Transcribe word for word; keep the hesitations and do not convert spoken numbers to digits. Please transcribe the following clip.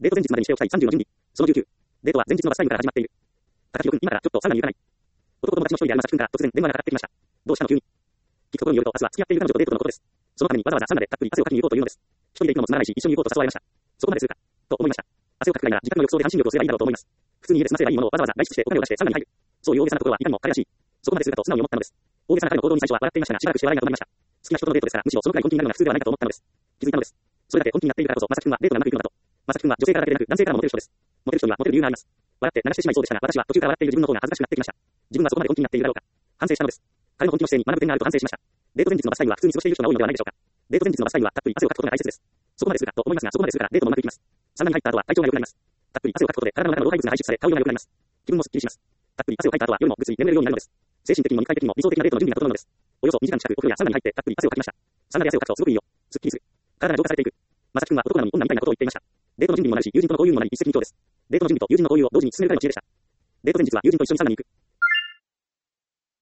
デート前日までにしておきたいさんじゅうの準備。そのじゅうきゅう。デートは前日のバスタイムから始まっている。高木君、今からちょっとサウナに行かない。男友達の一人であるまさき君から突然電話がかかってきました。どうしたの急に。聞くことによると、明日は付き合っている彼女とデートのことです。そのためにわざわざサウナでたっぷり汗をかきに行こうというのです。一人で行くのもつまらないし、一緒に行こうと誘われました。そこまでするか。と思いました。汗をかくくらいなら自宅の浴槽で半身浴をすればいいだろうと思います。普通に家で済ませればいいものをわざわざ外出してお金を出してサウナに入る。そういう大げさなところはいかにも彼らしい。そこまでするかと素直に思ったのです。大げさな彼の行動に最初は笑っていましたが、しばらくして笑いが止まりました。好きな人とのデートですから、むしろそのくらい本気になるのが普通ではないかと思ったのです。気づいたのです。それだけ本気になっているからこそ、まさき君はデートがうまくいくのだと。まさき君は女性からだけでなく男性からもモテる人です。モテる人にはモテる理由があります。笑って流してしまいそうでしたが、私は途中から笑っている自分の方が恥ずかしくなってきました。自分はそこまで本気になっているだろうか。反省したのです。彼の本気の姿勢に学ぶ点があると反省しました。デート前日のバスタイムは普通に過ごしている人が多いのではないでしょうか。デート前日のバスタイムはたっぷり汗をかくことが大切です。そこまでするかと思いますが、そこまでするからデートもうまくいきます。サウナに入った後は体調が良くなります。たっぷり汗をかくことで体の中の老廃物が排出され、顔色が良くなります。気分もすっきりします。たっぷり汗をかいた後は夜もぐっすり眠れるようになるのです。精神的にも肉体的にも理想的なデートの準備が整うのです。およそにじかん近くお風呂やサウナに入ってたっぷり汗をかきました。サウナで汗をかくとすごくいいよ。すっきりする。体が浄化されていく。まさき君は男なのに女みたいなことを言っていました。デートの準備にもなるし、友人との交流にもなり一石二鳥です。デートの準備と友人の交流を同時に進めるくらいの知恵でした。デート前日は友人と一緒にサウナに行く。